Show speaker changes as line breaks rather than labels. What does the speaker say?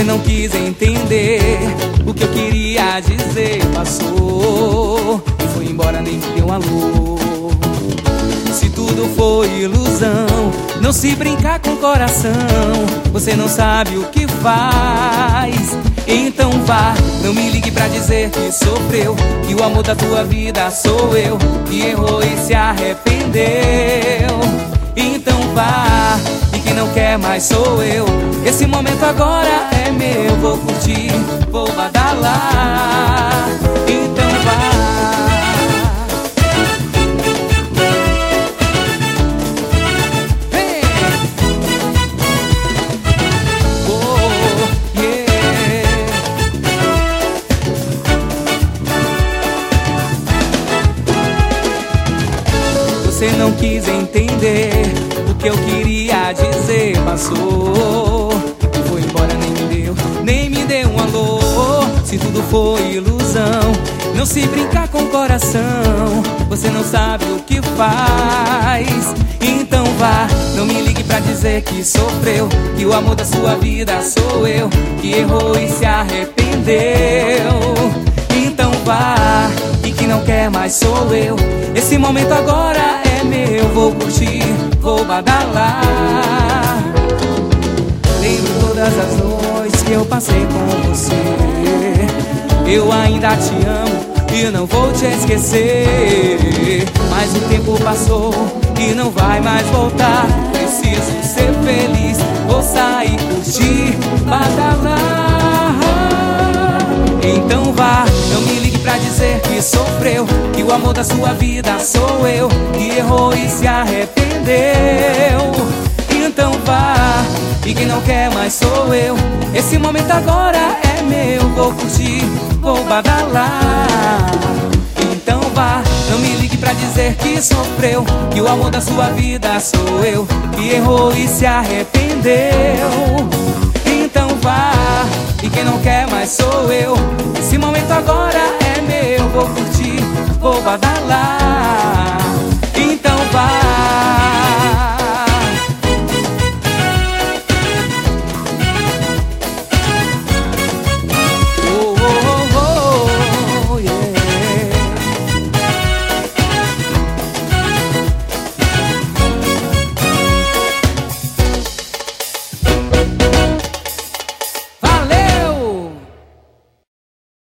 Você não quis entender o que eu queria dizer. Passou e foi embora, nem me deu um alô. Se tudo foi ilusão, não se brincar com o coração. Você não sabe o que faz, então vá. Não me ligue pra dizer que sofreu, que o amor da tua vida sou eu, que errou e se arrependeu. Então vá, e quem não quer mais sou eu. Esse momento agora é meu, vou curtir, vou badalar. Então vá. Você não quis entender o que eu queria dizer. Passou, foi embora, nem me deu um alô. Se tudo foi ilusão, não se brincar com o coração. Você não sabe o que faz, então vá. Não me ligue pra dizer que sofreu, que o amor da sua vida sou eu, que errou e se arrependeu. Então vá, e que não quer mais sou eu. Esse momento agora é meu, vou curtir, vou badalar. Lembro todas as noites que eu passei com você. Eu ainda te amo e não vou te esquecer. Mas o tempo passou e não vai mais voltar. Preciso ser feliz, vou sair, curtir, badalar. Então vá, não me ligue pra dizer que sofreu, que o amor da sua vida sou eu, que errou e se arrependeu. Então vá, e quem não quer mais sou eu. Esse momento agora é meu, vou curtir, vou badalar. Então vá, não me ligue pra dizer que sofreu, que o amor da sua vida sou eu, que errou e se arrependeu. Então vá, e quem não quer mais sou eu. Esse momento agora é meu, vou curtir, vou badalar.